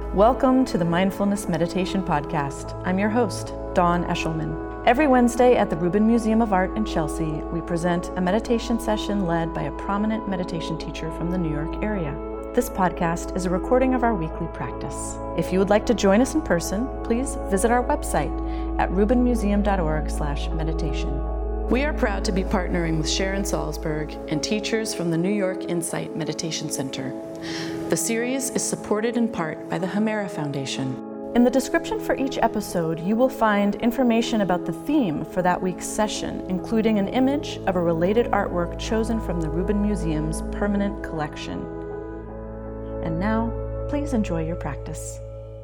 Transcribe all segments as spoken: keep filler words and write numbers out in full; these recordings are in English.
Welcome to the Mindfulness Meditation Podcast. I'm your host, Dawn Eshelman. Every Wednesday at the Rubin Museum of Art in Chelsea, we present a meditation session led by a prominent meditation teacher from the New York area. This podcast is a recording of our weekly practice. If you would like to join us in person, please visit our website at rubin museum dot org slash meditation. We are proud to be partnering with Sharon Salzberg and teachers from the New York Insight Meditation Center. The series is supported in part by the Hemera Foundation. In the description for each episode, you will find information about the theme for that week's session, including an image of a related artwork chosen from the Rubin Museum's permanent collection. And now, please enjoy your practice.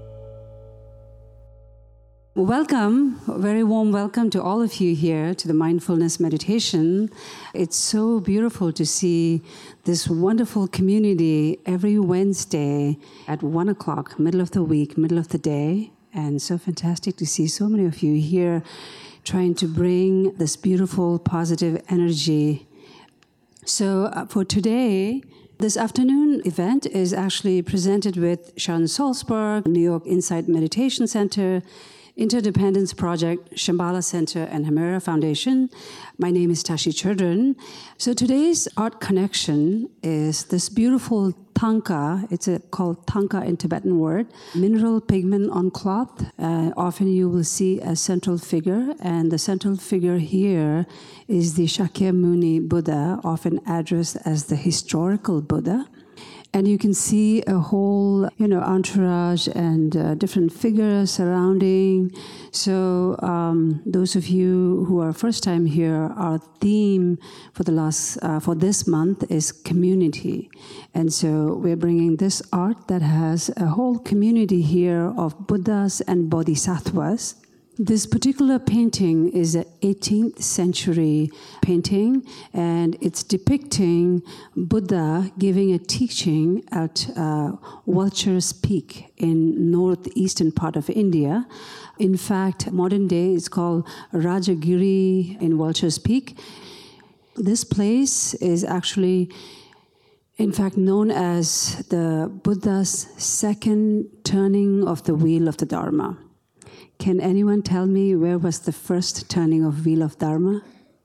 Welcome, a very warm welcome to all of you here to the Mindfulness Meditation. It's so beautiful to see this wonderful community every Wednesday at one o'clock, middle of the week, middle of the day. And so fantastic to see so many of you here trying to bring this beautiful, positive energy. So uh, for today, this afternoon event is actually presented with Sharon Salzberg, New York Insight Meditation Center, Interdependence Project, Shambhala Center, and Hemera Foundation. My name is Tashi Chudran. So today's art connection is this beautiful tanka. It's a, called tanka in Tibetan word. Mineral pigment on cloth. Uh, often you will see a central figure, and the central figure here is the Shakyamuni Buddha, often addressed as the historical Buddha. And you can see a whole, you know, entourage and uh, different figures surrounding. So um, those of you who are first time here, our theme for the last, uh, for this month is community. And so we're bringing this art that has a whole community here of Buddhas and Bodhisattvas. This particular painting is an eighteenth century painting, and it's depicting Buddha giving a teaching at uh, Vulture's Peak in northeastern part of India. In fact, modern day it's called Rajagiri in Vulture's Peak. This place is actually, in fact, known as the Buddha's second turning of the wheel of the Dharma. Can anyone tell me where was the first turning of Wheel of Dharma?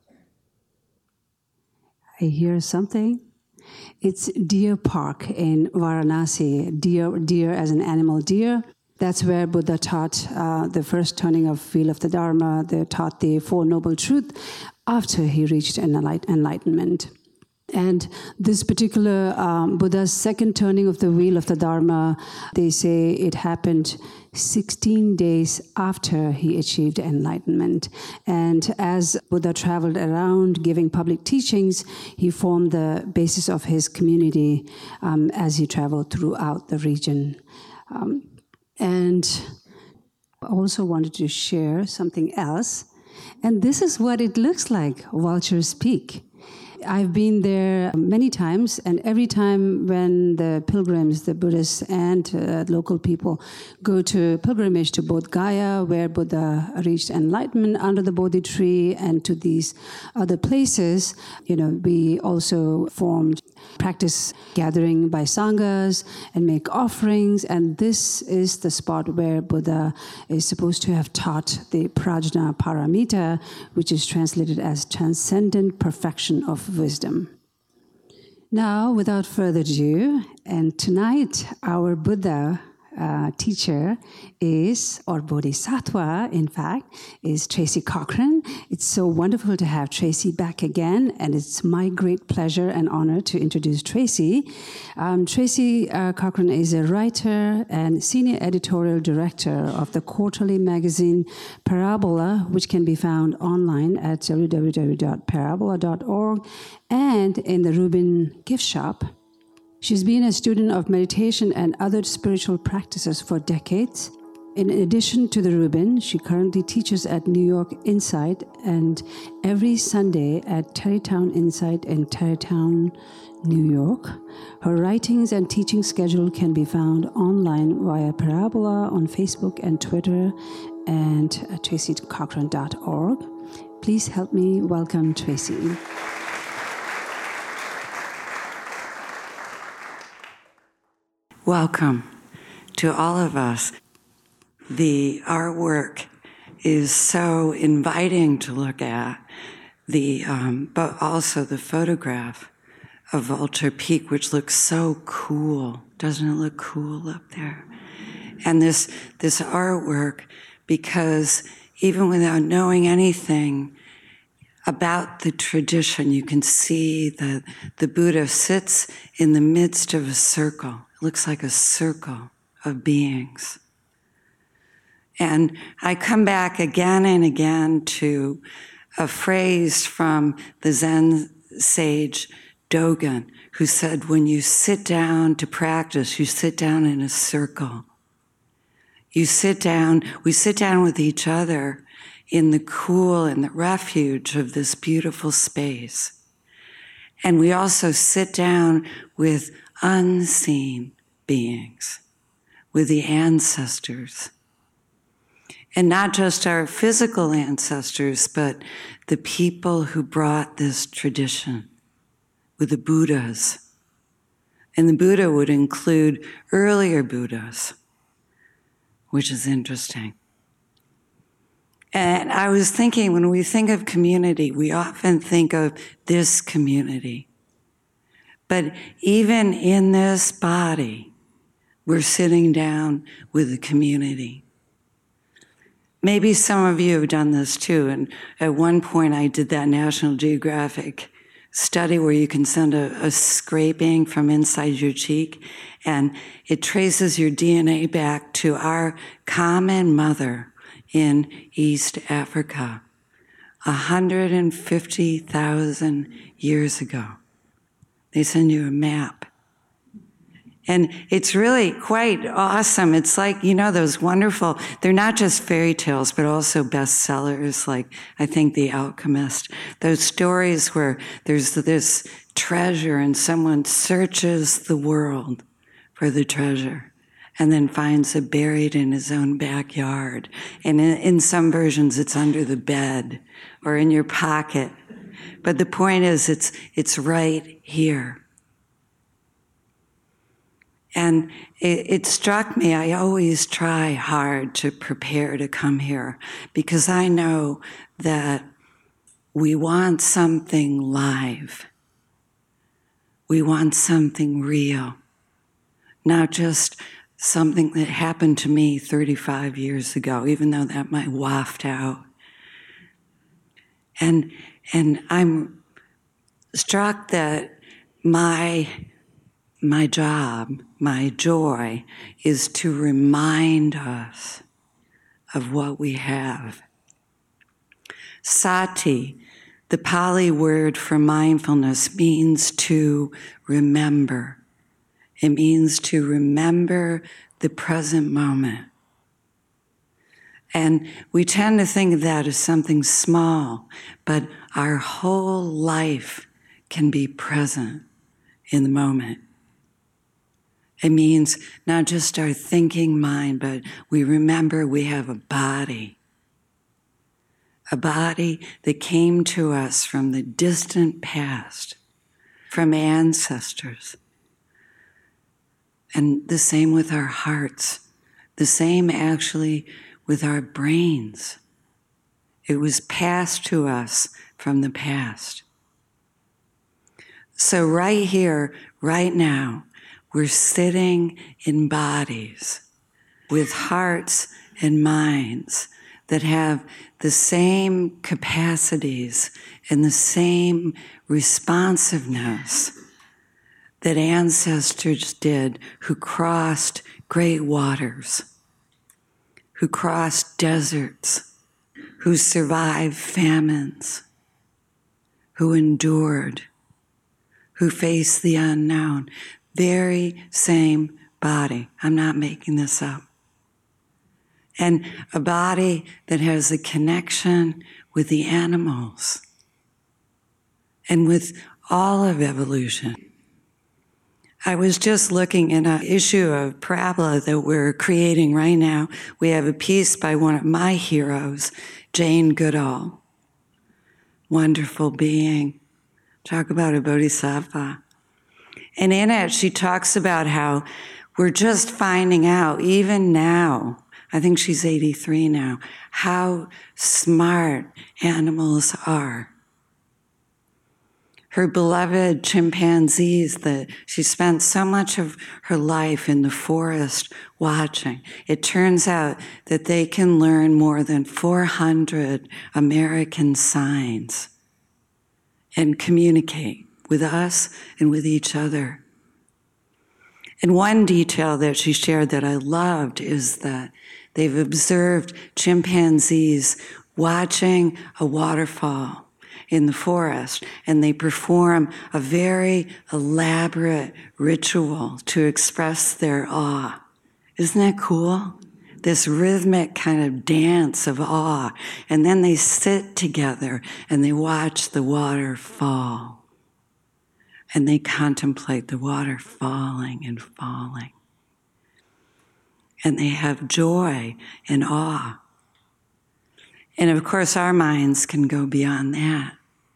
I hear something. It's Deer Park in Varanasi. Deer, deer as an animal deer. That's where Buddha taught uh, the first turning of Wheel of the Dharma. They taught the Four Noble Truths after he reached enlightenment. And this particular um, Buddha's second turning of the wheel of the Dharma, they say it happened sixteen days after he achieved enlightenment. And as Buddha traveled around giving public teachings, he formed the basis of his community um, as he traveled throughout the region. Um, and I also wanted to share something else. And this is what it looks like, Vulture's Peak. I've been there many times, and every time when the pilgrims, the Buddhists and uh, local people go to pilgrimage to Bodh Gaya, where Buddha reached enlightenment under the Bodhi tree, and to these other places, you know, we also formed practice gathering by sanghas and make offerings, and this is the spot where Buddha is supposed to have taught the Prajna Paramita, which is translated as transcendent perfection of wisdom. Now, without further ado, and tonight our Buddha uh, teacher is, or Bodhisattva, in fact, is Tracy Cochran. It's so wonderful to have Tracy back again, and it's my great pleasure and honor to introduce Tracy. Um, Tracy uh, Cochran is a writer and senior editorial director of the quarterly magazine Parabola, which can be found online at w w w dot parabola dot org and in the Rubin gift shop. She's been a student of meditation and other spiritual practices for decades. In addition to the Rubin, she currently teaches at New York Insight and every Sunday at Tarrytown Insight in Tarrytown, New York. Her writings and teaching schedule can be found online via Parabola on Facebook and Twitter and at tracy cochran dot org. Please help me welcome Tracy. Welcome to all of us. The artwork is so inviting to look at, the um, but also the photograph of Vulture Peak, which looks so cool. Doesn't it look cool up there? And this this artwork, because even without knowing anything about the tradition, you can see that the Buddha sits in the midst of a circle. It looks like a circle of beings. And I come back again and again to a phrase from the Zen sage Dogen, who said, when you sit down to practice, you sit down in a circle. You sit down, we sit down with each other in the cool and the refuge of this beautiful space. And we also sit down with unseen beings, with the ancestors. And not just our physical ancestors, but the people who brought this tradition, with the Buddhas. And the Buddha would include earlier Buddhas, which is interesting. And I was thinking, when we think of community, we often think of this community. But even in this body, we're sitting down with the community. Maybe some of you have done this too. And at one point I did that National Geographic study where you can send a, a scraping from inside your cheek, and it traces your D N A back to our common mother in East Africa, one hundred fifty thousand years ago. They send you a map. And it's really quite awesome. It's like, you know, those wonderful, they're not just fairy tales, but also bestsellers, like I think The Alchemist. Those stories where there's this treasure and someone searches the world for the treasure and then finds it buried in his own backyard. And in, in some versions, it's under the bed or in your pocket. But the point is, it's it's right here. And it, it struck me, I always try hard to prepare to come here because I know that we want something live. We want something real, not just something that happened to me thirty-five years ago, even though that might waft out. And, and I'm struck that my My job, my joy, is to remind us of what we have. Sati, the Pali word for mindfulness, means to remember. It means to remember the present moment. And we tend to think of that as something small, but our whole life can be present in the moment. It means not just our thinking mind, but we remember we have a body. A body that came to us from the distant past, from ancestors. And the same with our hearts. The same actually with our brains. It was passed to us from the past. So right here, right now, we're sitting in bodies with hearts and minds that have the same capacities and the same responsiveness that ancestors did who crossed great waters, who crossed deserts, who survived famines, who endured, who faced the unknown. Very same body. I'm not making this up. And a body that has a connection with the animals and with all of evolution. I was just looking in an issue of Parabola that we're creating right now. We have a piece by one of my heroes, Jane Goodall. Wonderful being. Talk about a bodhisattva. And in it, she talks about how we're just finding out, even now, I think she's eighty-three now, how smart animals are. Her beloved chimpanzees that she spent so much of her life in the forest watching. It turns out that they can learn more than four hundred American signs and communicate with us and with each other. And one detail that she shared that I loved is that they've observed chimpanzees watching a waterfall in the forest, and they perform a very elaborate ritual to express their awe. Isn't that cool? This rhythmic kind of dance of awe. And then they sit together and they watch the water fall. And they contemplate the water falling and falling. And they have joy and awe. And of course, our minds can go beyond that.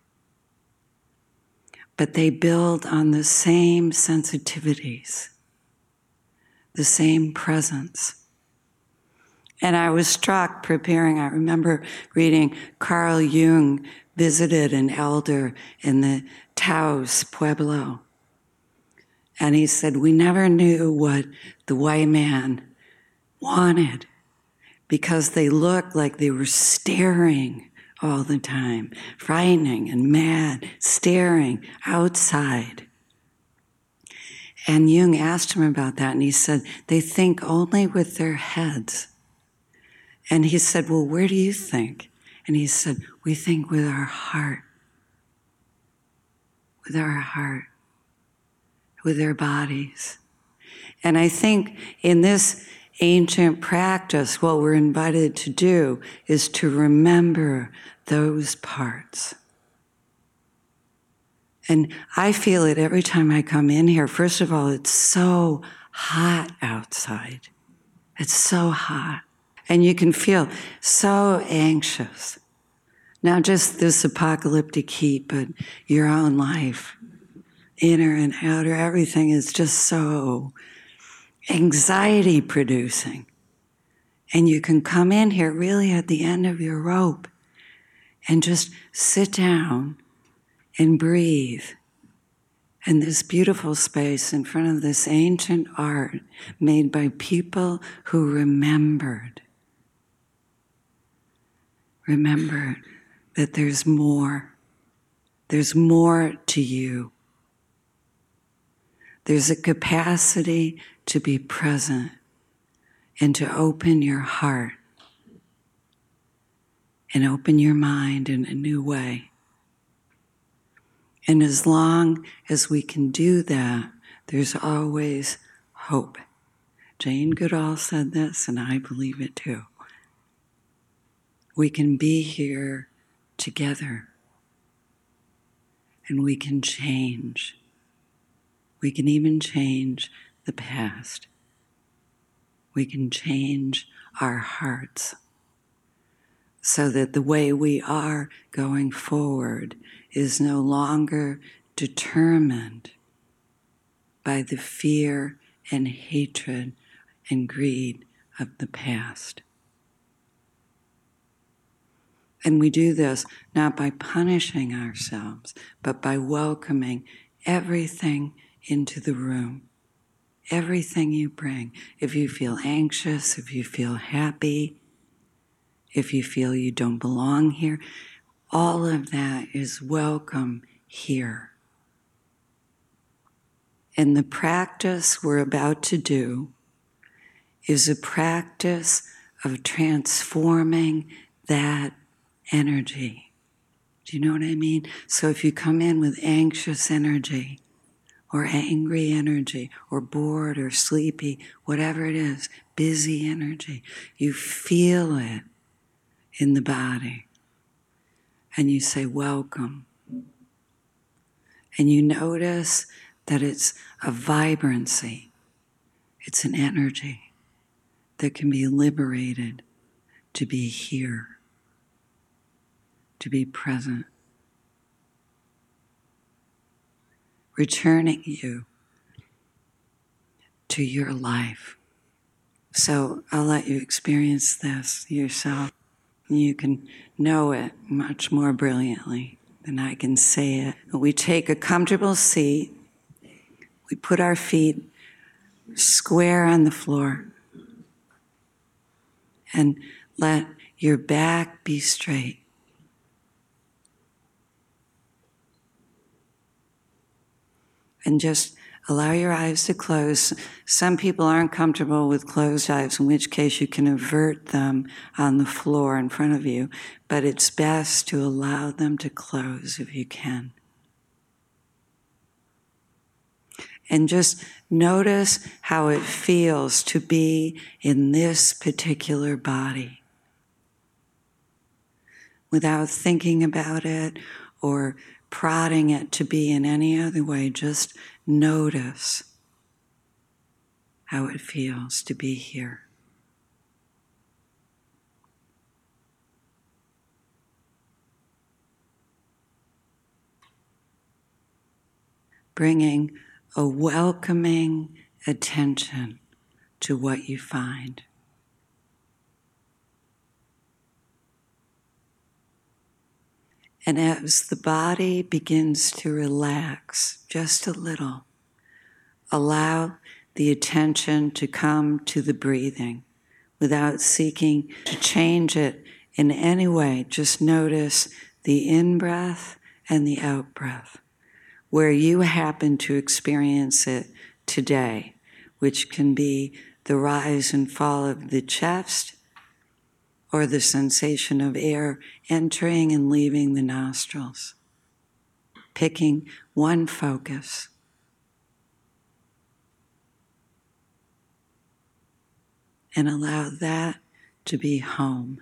But they build on the same sensitivities, the same presence. And I was struck preparing, I remember reading Carl Jung visited an elder in the Taos Pueblo. And he said, we never knew what the white man wanted because they looked like they were staring all the time, frightening and mad, staring outside. And Jung asked him about that, and he said, they think only with their heads. And he said, well, where do you think? And he said, we think with our heart. With our heart. With our bodies. And I think in this ancient practice, what we're invited to do is to remember those parts. And I feel it every time I come in here. First of all, it's so hot outside. It's so hot. And you can feel so anxious. Not just this apocalyptic heat, but your own life. Inner and outer, everything is just so anxiety producing. And you can come in here really at the end of your rope and just sit down and breathe in this beautiful space in front of this ancient art made by people who remembered. Remember that there's more. There's more to you. There's a capacity to be present and to open your heart and open your mind in a new way. And as long as we can do that, there's always hope. Jane Goodall said this, and I believe it too. We can be here together, and we can change. We can even change the past. We can change our hearts so that the way we are going forward is no longer determined by the fear and hatred and greed of the past. And we do this not by punishing ourselves, but by welcoming everything into the room. Everything you bring. If you feel anxious, if you feel happy, if you feel you don't belong here, all of that is welcome here. And the practice we're about to do is a practice of transforming that energy. Do you know what I mean? So if you come in with anxious energy, or angry energy, or bored, or sleepy, whatever it is, busy energy, you feel it in the body. And you say, welcome. And you notice that it's a vibrancy. It's an energy that can be liberated to be here, to be present. Returning you to your life. So I'll let you experience this yourself. You can know it much more brilliantly than I can say it. We take a comfortable seat. We put our feet square on the floor and let your back be straight. And just allow your eyes to close. Some people aren't comfortable with closed eyes, in which case you can avert them on the floor in front of you. But it's best to allow them to close if you can. And just notice how it feels to be in this particular body. Without thinking about it or prodding it to be in any other way, just notice how it feels to be here. Bringing a welcoming attention to what you find. And as the body begins to relax just a little, allow the attention to come to the breathing without seeking to change it in any way. Just notice the in-breath and the out-breath, where you happen to experience it today, which can be the rise and fall of the chest, or the sensation of air entering and leaving the nostrils. Picking one focus. And allow that to be home.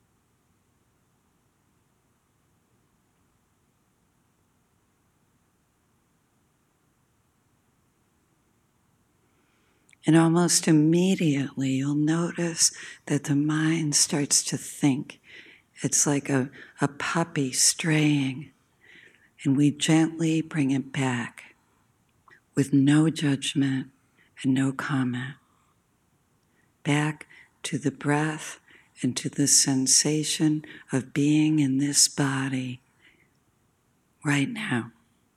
And almost immediately you'll notice that the mind starts to think. It's like a, a puppy straying. And we gently bring it back with no judgment and no comment. Back to the breath and to the sensation of being in this body right now.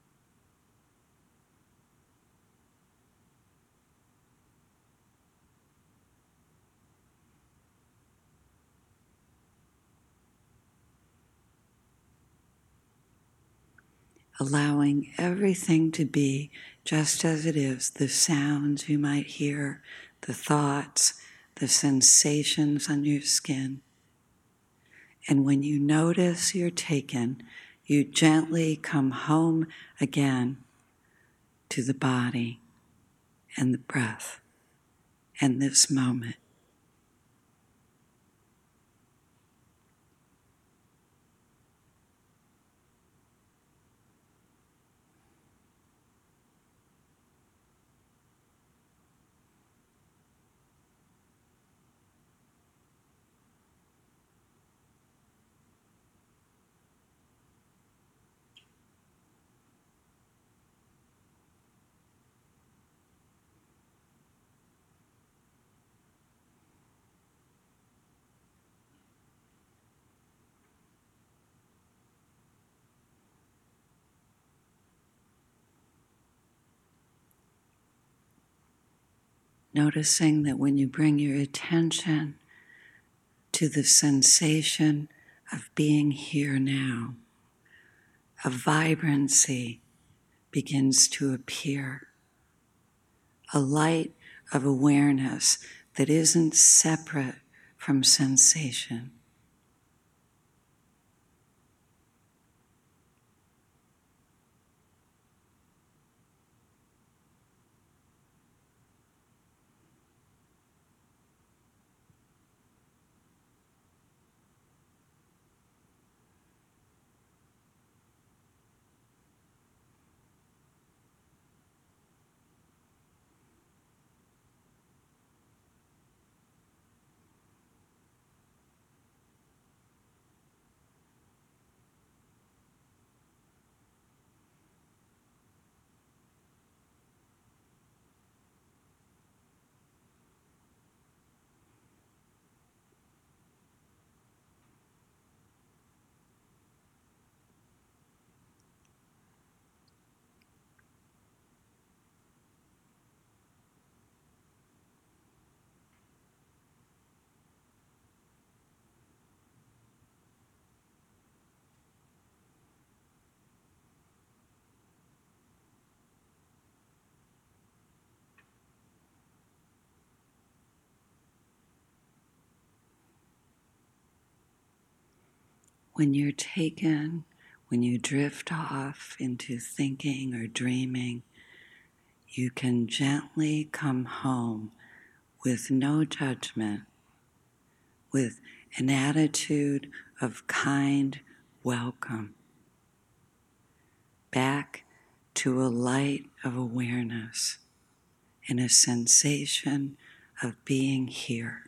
Allowing everything to be just as it is, the sounds you might hear, the thoughts, the sensations on your skin. And when you notice you're taken, you gently come home again to the body and the breath and this moment. Noticing that when you bring your attention to the sensation of being here now, a vibrancy begins to appear, a light of awareness that isn't separate from sensation. when you're taken, when you drift off into thinking or dreaming, you can gently come home with no judgment, with an attitude of kind welcome, back to a light of awareness and a sensation of being here.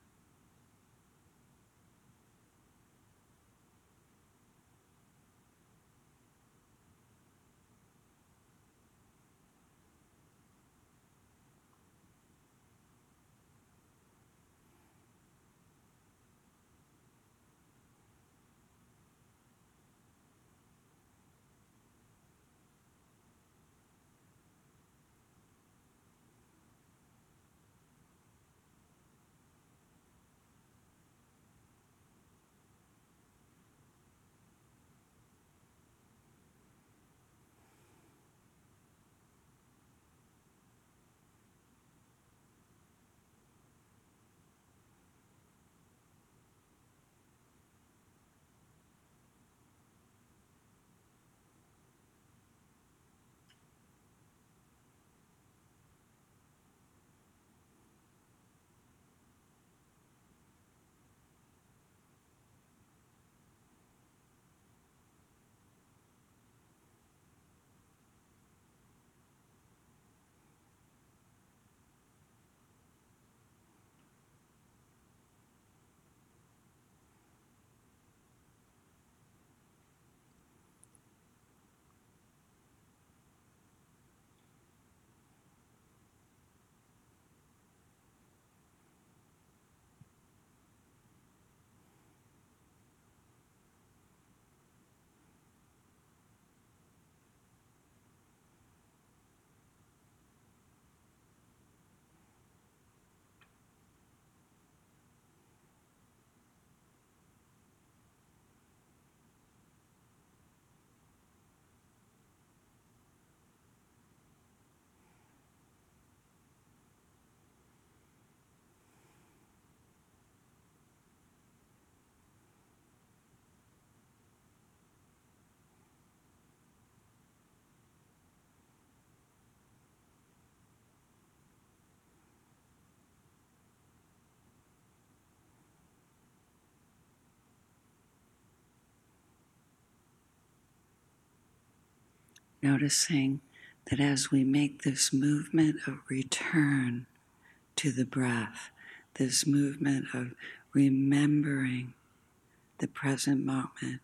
Noticing that as we make this movement of return to the breath, this movement of remembering the present moment,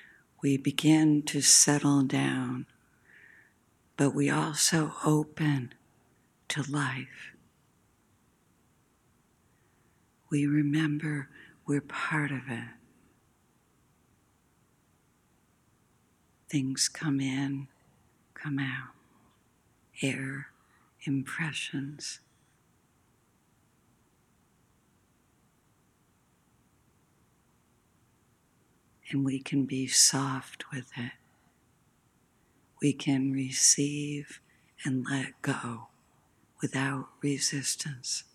we begin to settle down, but we also open to life. We remember we're part of it. Things come in, come out, air, impressions. And we can be soft with it. We can receive and let go without resistance.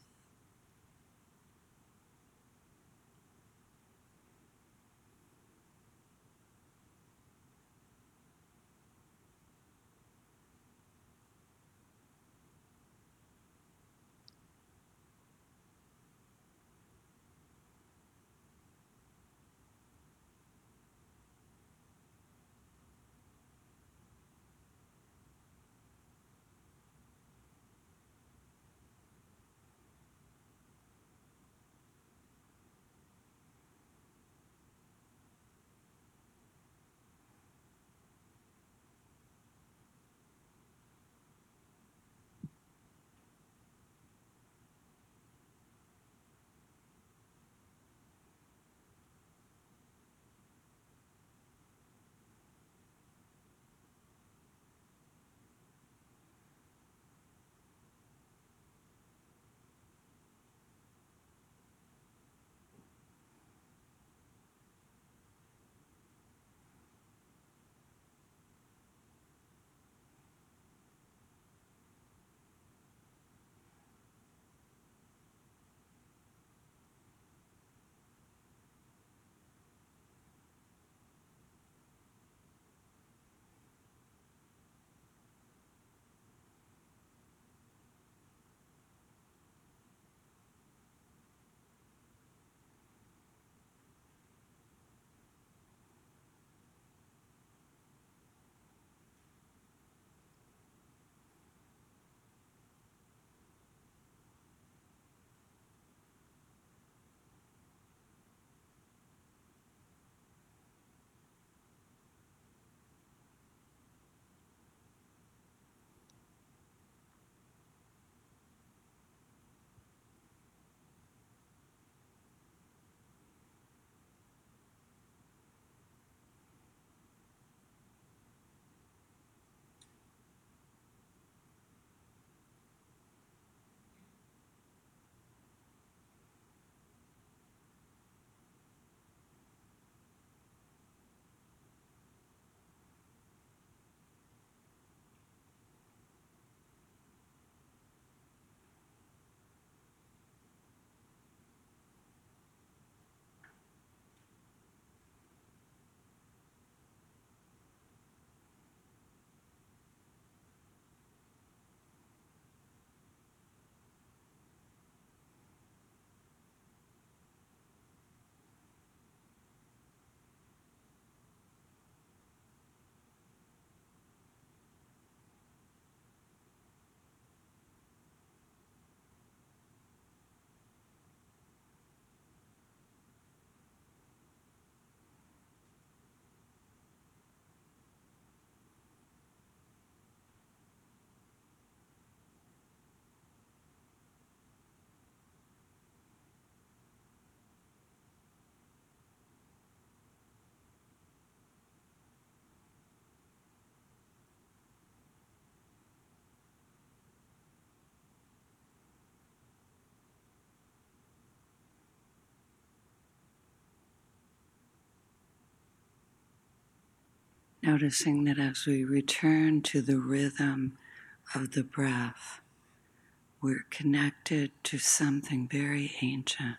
Noticing that as we return to the rhythm of the breath, we're connected to something very ancient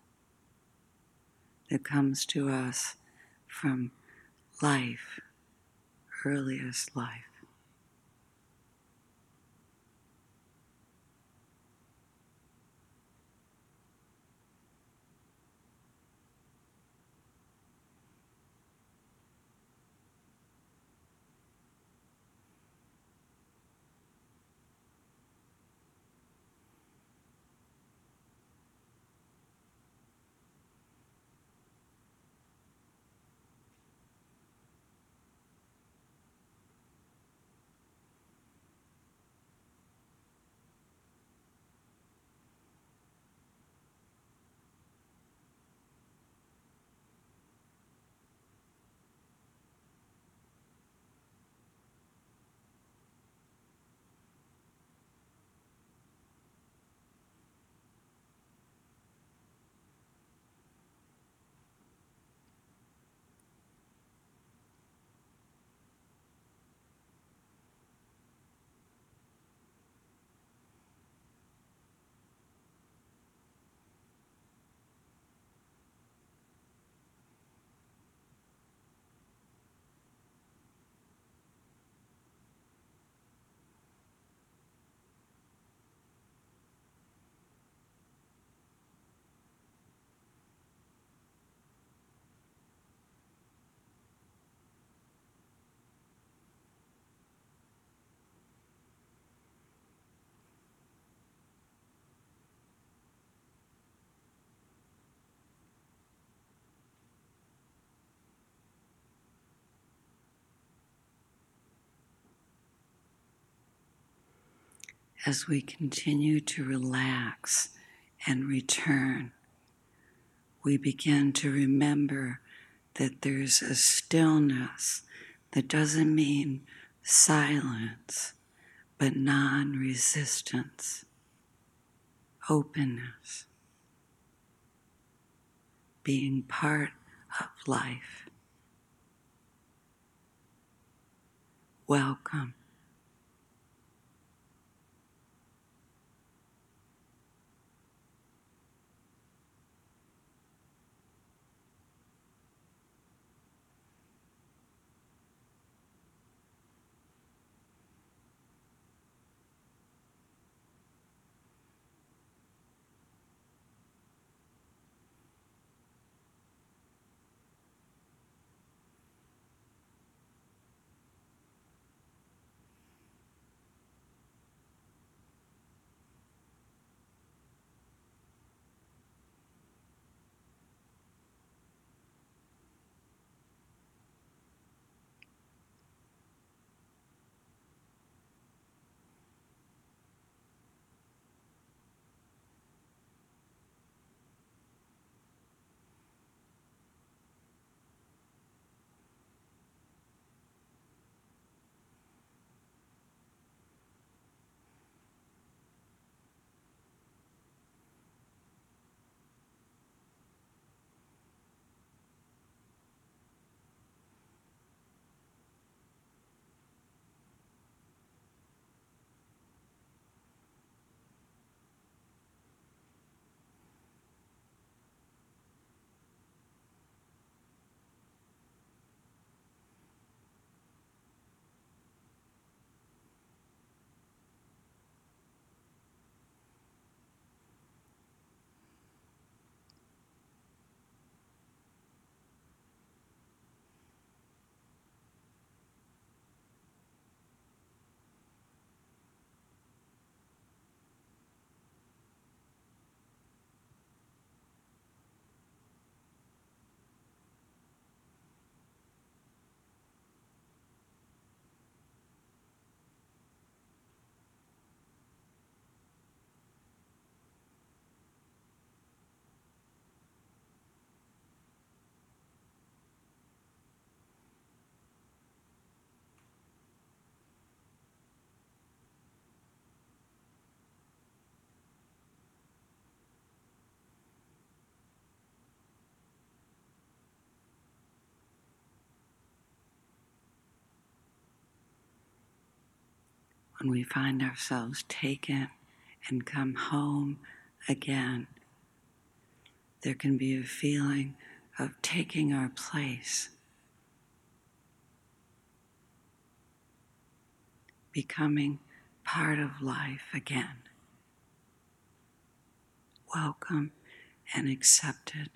that comes to us from life, earliest life. As we continue to relax and return, we begin to remember that there's a stillness that doesn't mean silence, but non-resistance, openness, being part of life. Welcome. when we find ourselves taken and come home again, there can be a feeling of taking our place, becoming part of life again, welcome and accepted.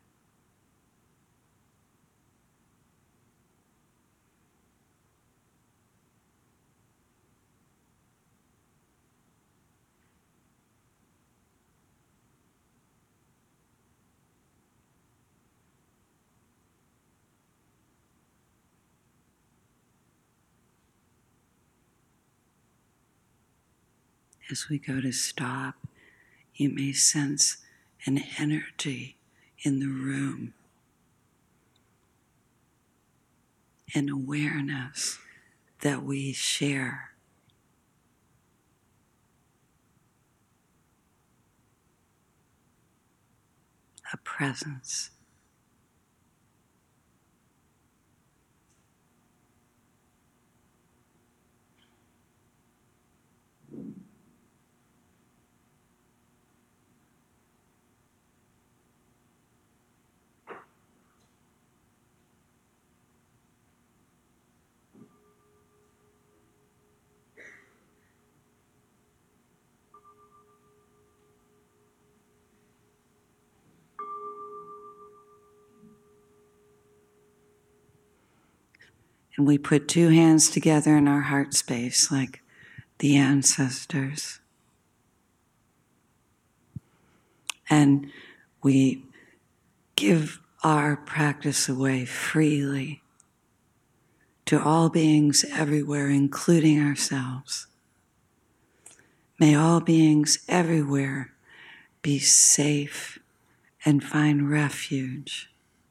As we go to stop, you may sense an energy in the room, an awareness that we share. A presence. And we put two hands together in our heart space like the ancestors. And we give our practice away freely to all beings everywhere, including ourselves. May all beings everywhere be safe and find refuge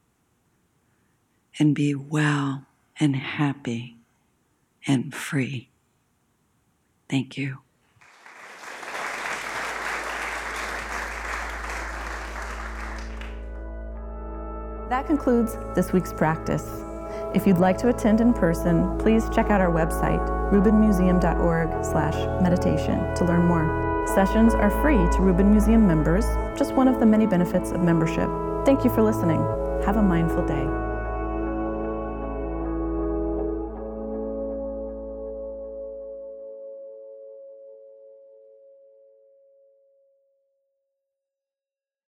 and be well and happy and free. Thank you. That concludes this week's practice. If you'd like to attend in person, please check out our website, rubin museum dot org slash meditation, to learn more. Sessions are free to Rubin Museum members, just one of the many benefits of membership. Thank you for listening. Have a mindful day.